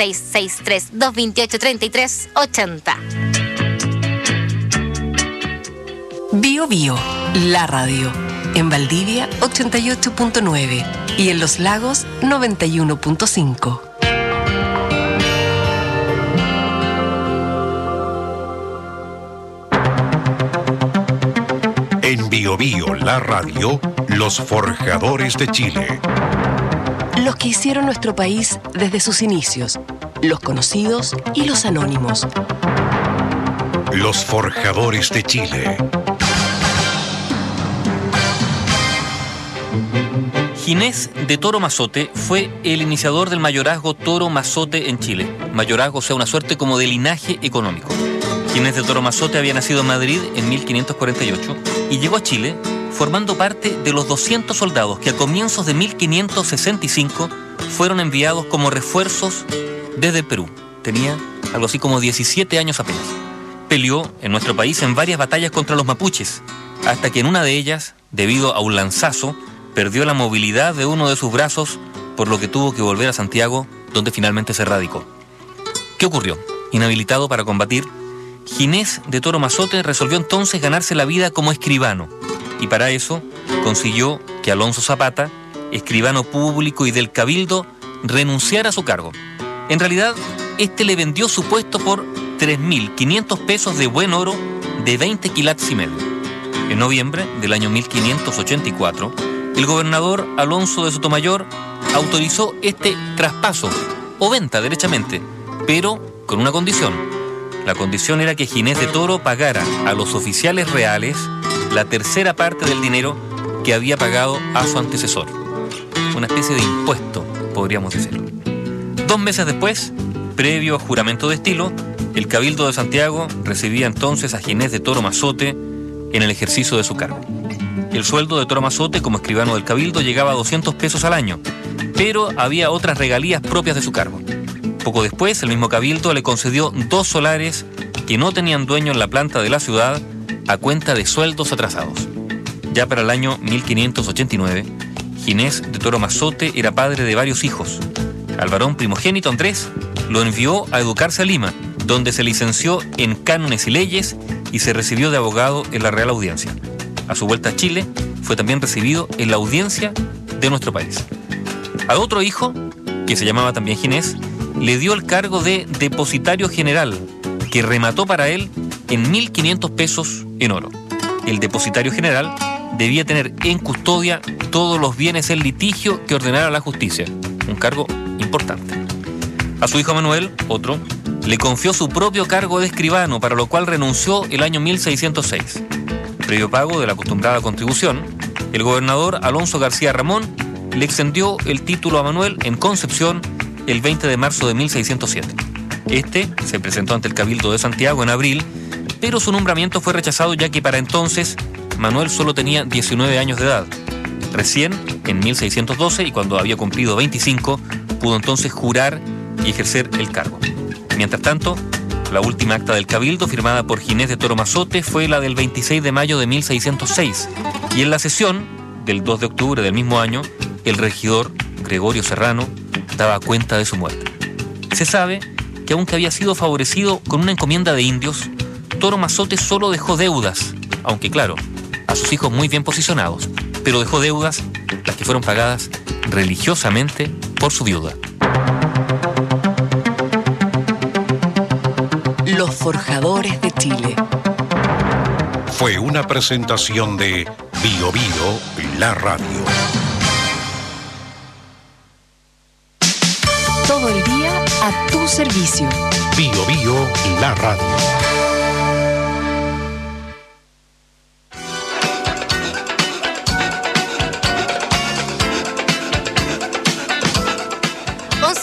Speaker 7: 5663-228-3380.
Speaker 6: Bio Bio, la radio. En Valdivia, 88.9 y en Los Lagos, 91.5.
Speaker 5: En Bio Bio, la radio, los forjadores de Chile.
Speaker 6: Los que hicieron nuestro país desde sus inicios, los conocidos y los anónimos.
Speaker 5: Los forjadores de Chile.
Speaker 2: Ginés de Toro Mazote fue el iniciador del mayorazgo Toro Mazote en Chile. Mayorazgo, o sea, una suerte como de linaje económico. Ginés de Toro Mazote había nacido en Madrid en 1548 y llegó a Chile formando parte de los 200 soldados que a comienzos de 1565 fueron enviados como refuerzos desde el Perú. Tenía algo así como 17 años apenas. Peleó en nuestro país en varias batallas contra los mapuches, hasta que en una de ellas, debido a un lanzazo, perdió la movilidad de uno de sus brazos, por lo que tuvo que volver a Santiago, donde finalmente se radicó. ¿Qué ocurrió? Inhabilitado para combatir, Ginés de Toro Mazote resolvió entonces ganarse la vida como escribano, y para eso consiguió que Alonso Zapata, escribano público y del Cabildo, renunciara a su cargo. En realidad, este le vendió su puesto por 3.500 pesos de buen oro de 20 quilates y medio. En noviembre del año 1584, el gobernador Alonso de Sotomayor autorizó este traspaso, o venta derechamente, pero con una condición. La condición era que Ginés de Toro pagara a los oficiales reales la tercera parte del dinero que había pagado a su antecesor. Una especie de impuesto, podríamos decirlo. 2 meses después, previo a juramento de estilo, el Cabildo de Santiago recibía entonces a Ginés de Toro Mazote en el ejercicio de su cargo. El sueldo de Toro Mazote como escribano del Cabildo llegaba a 200 pesos al año, pero había otras regalías propias de su cargo. Poco después, el mismo Cabildo le concedió 2 solares que no tenían dueño en la planta de la ciudad a cuenta de sueldos atrasados. Ya para el año 1589, Ginés de Toro Mazote era padre de varios hijos. Al varón primogénito Andrés lo envió a educarse a Lima, donde se licenció en cánones y leyes y se recibió de abogado en la Real Audiencia. A su vuelta a Chile, fue también recibido en la audiencia de nuestro país. A otro hijo, que se llamaba también Ginés, le dio el cargo de depositario general, que remató para él en 1.500 pesos en oro. El depositario general debía tener en custodia todos los bienes en litigio que ordenara la justicia, un cargo importante. A su hijo Manuel, otro, le confió su propio cargo de escribano, para lo cual renunció el año 1606. Previo pago de la acostumbrada contribución, el gobernador Alonso García Ramón le extendió el título a Manuel en Concepción el 20 de marzo de 1607. Este se presentó ante el Cabildo de Santiago en abril, pero su nombramiento fue rechazado ya que para entonces Manuel solo tenía 19 años de edad. Recién, en 1612, y cuando había cumplido 25, pudo entonces jurar y ejercer el cargo. Mientras tanto, la última acta del Cabildo, firmada por Ginés de Toro Mazote, fue la del 26 de mayo de 1606, y en la sesión del 2 de octubre del mismo año, el regidor Gregorio Serrano daba cuenta de su muerte. Se sabe que aunque había sido favorecido con una encomienda de indios, Toro Mazote solo dejó deudas, aunque claro, a sus hijos muy bien posicionados, pero dejó deudas, las que fueron pagadas religiosamente por su viuda.
Speaker 6: Los forjadores de Chile.
Speaker 5: Fue una presentación de Bio Bio, la radio.
Speaker 6: Todo el día a tu servicio.
Speaker 5: Bio Bio, la radio.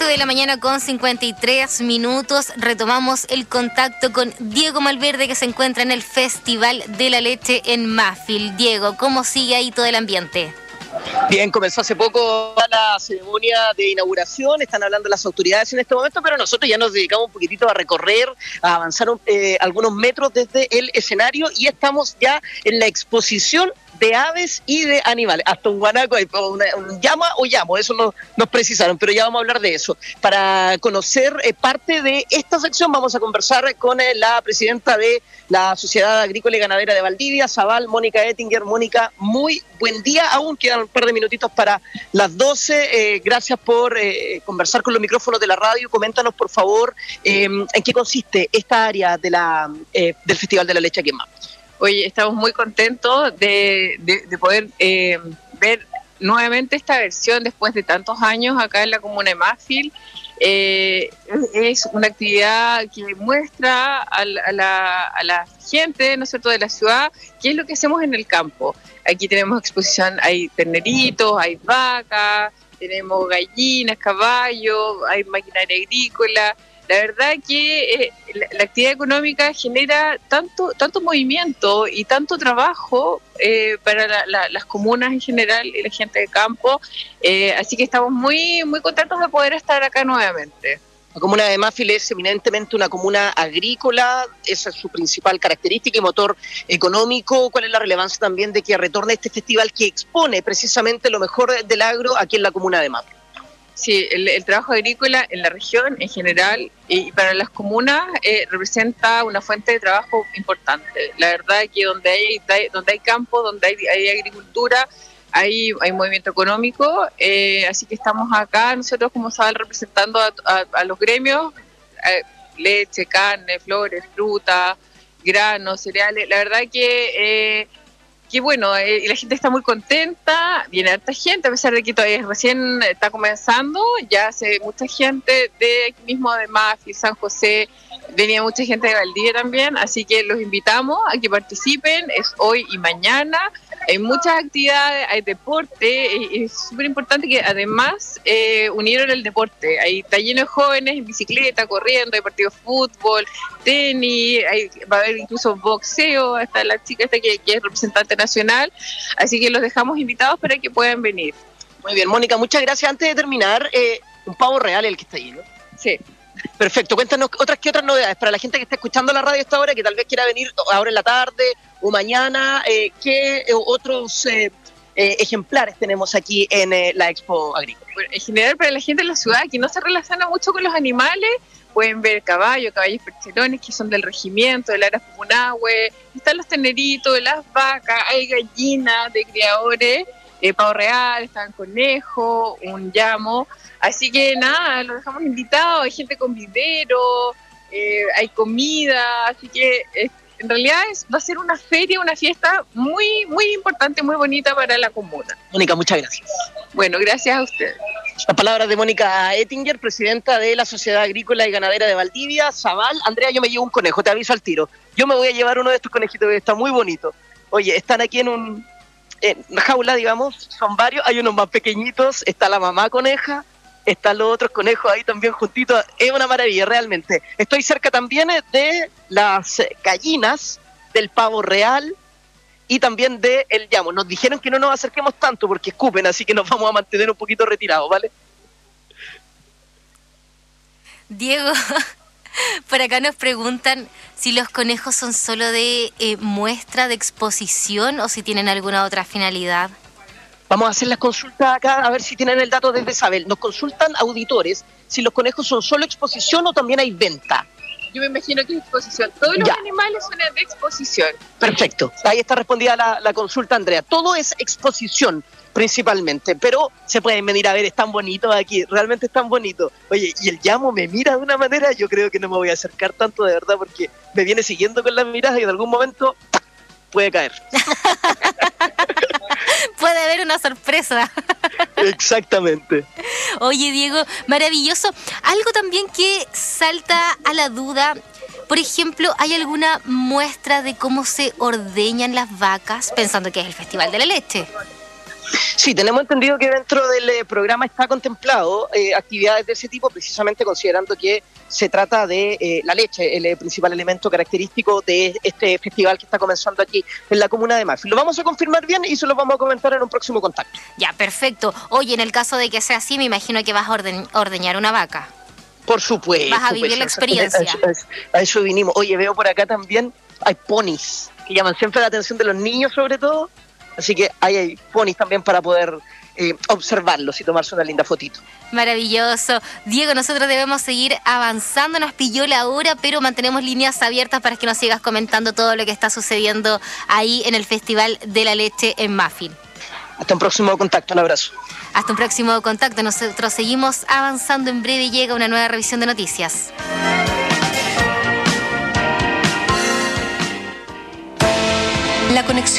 Speaker 7: de la mañana con 53 minutos. Retomamos el contacto con Diego Malverde, que se encuentra en el Festival de la Leche en Mafil. Diego, ¿cómo sigue ahí todo el ambiente?
Speaker 20: Bien, comenzó hace poco la ceremonia de inauguración, están hablando las autoridades en este momento, pero nosotros ya nos dedicamos un poquitito a recorrer, a avanzar algunos metros desde el escenario y estamos ya en la exposición de aves y de animales. Hasta un guanaco, un llama o llamo, eso no nos precisaron, pero ya vamos a hablar de eso. Para conocer parte de esta sección vamos a conversar con la presidenta de la Sociedad Agrícola y Ganadera de Valdivia, Sabal, Mónica Ettinger. Mónica, muy buen día, aún quedan un par de minutitos para las 12. Gracias por conversar con los micrófonos de la radio. Coméntanos, por favor, en qué consiste esta área de del Festival de la Leche aquí en Mafil.
Speaker 3: Oye, estamos muy contentos de poder ver nuevamente esta versión después de tantos años acá en la comuna de Mafil. Es una actividad que muestra a la gente, ¿no es cierto?, de la ciudad, qué es lo que hacemos en el campo. Aquí tenemos exposición, hay terneritos, hay vacas, tenemos gallinas, caballos, hay maquinaria agrícola. La verdad que la actividad económica genera tanto movimiento y tanto trabajo para las comunas en general y la gente de campo, así que estamos muy, muy contentos de poder estar acá nuevamente.
Speaker 20: La comuna de Mafil es eminentemente una comuna agrícola, esa es su principal característica y motor económico. ¿Cuál es la relevancia también de que retorne este festival que expone precisamente lo mejor del agro aquí en la comuna de Mafil?
Speaker 3: Sí, el trabajo agrícola en la región en general y para las comunas representa una fuente de trabajo importante. La verdad es que donde hay campo, donde hay agricultura, hay movimiento económico, así que estamos acá nosotros como Sabal representando a los gremios, leche, carne, flores, fruta, granos, cereales. La verdad que bueno, la gente está muy contenta, viene harta gente, a pesar de que todavía recién está comenzando, ya hace mucha gente de aquí mismo, de Mafil, San José, venía mucha gente de Valdivia también, así que los invitamos a que participen, es hoy y mañana, hay muchas actividades, hay deporte, es súper importante que además unieron el deporte, ahí está lleno de jóvenes en bicicleta, corriendo, hay partidos de fútbol, tenis, va a haber incluso boxeo, hasta la chica esta que es representante nacional, así que los dejamos invitados para que puedan venir.
Speaker 20: Muy bien, Mónica, muchas gracias. Antes de terminar, un pavo real el que está ahí, ¿no?
Speaker 3: Sí.
Speaker 20: Perfecto, cuéntanos otras novedades para la gente que está escuchando la radio a esta hora, que tal vez quiera venir ahora en la tarde o mañana, ¿qué otros ejemplares tenemos aquí en la Expo Agrícola?
Speaker 3: Bueno, en general para la gente de la ciudad que no se relaciona mucho con los animales, pueden ver caballos percherones que son del regimiento, del Aras Pupunahue, están los terneritos, las vacas, hay gallinas de criadores, pavo real, están conejos, un llamo, así que nada, los dejamos invitados, hay gente con vivero, hay comida, así que en realidad va a ser una feria, una fiesta muy, muy importante, muy bonita para la comuna.
Speaker 20: Mónica, muchas gracias.
Speaker 3: Bueno, gracias a ustedes.
Speaker 20: Las palabras de Mónica Ettinger, presidenta de la Sociedad Agrícola y Ganadera de Valdivia. Sabal, Andrea, yo me llevo un conejo, te aviso al tiro. Yo me voy a llevar uno de estos conejitos que está muy bonito. Oye, están aquí en una jaula, digamos, son varios, hay unos más pequeñitos, está la mamá coneja, están los otros conejos ahí también juntitos, es una maravilla realmente. Estoy cerca también de las gallinas, del pavo real y también del llamo. Nos dijeron que no nos acerquemos tanto porque escupen, así que nos vamos a mantener un poquito retirados, ¿vale?
Speaker 7: Diego, por acá nos preguntan si los conejos son solo de muestra, de exposición o si tienen alguna otra finalidad.
Speaker 20: Vamos a hacer las consultas acá, a ver si tienen el dato desde Sabel. Nos consultan auditores si los conejos son solo exposición o también hay venta.
Speaker 3: Yo me imagino que es exposición. Todos los animales son de exposición.
Speaker 20: Perfecto. Ahí está respondida la consulta, Andrea. Todo es exposición principalmente, pero se pueden venir a ver, están bonitos aquí, realmente están bonitos. Oye, y el llamo me mira de una manera, yo creo que no me voy a acercar tanto de verdad porque me viene siguiendo con las miradas y en algún momento puede caer.
Speaker 7: Puede haber una sorpresa.
Speaker 20: Exactamente.
Speaker 7: Oye, Diego, maravilloso. Algo también que salta a la duda, por ejemplo, ¿hay alguna muestra de cómo se ordeñan las vacas? Pensando que es el Festival de la Leche.
Speaker 20: Sí, tenemos entendido que dentro del programa está contemplado actividades de ese tipo, precisamente considerando que se trata de la leche, el principal elemento característico de este festival que está comenzando aquí en la comuna de Mafil. Lo vamos a confirmar bien y se lo vamos a comentar en un próximo contacto.
Speaker 7: Ya, perfecto. Oye, en el caso de que sea así, me imagino que vas a ordeñar una vaca.
Speaker 20: Por supuesto.
Speaker 7: Vas a vivir la experiencia.
Speaker 20: A eso vinimos. Oye, veo por acá también, hay ponis, que llaman siempre la atención de los niños sobre todo. Así que hay ponis también para poder observarlos y tomarse una linda fotito.
Speaker 7: Maravilloso. Diego, nosotros debemos seguir avanzando, nos pilló la hora, pero mantenemos líneas abiertas para que nos sigas comentando todo lo que está sucediendo ahí en el Festival de la Leche en Mafil.
Speaker 20: Hasta un próximo contacto, un abrazo.
Speaker 7: Hasta un próximo contacto, nosotros seguimos avanzando. En breve llega una nueva revisión de noticias.
Speaker 6: La conexión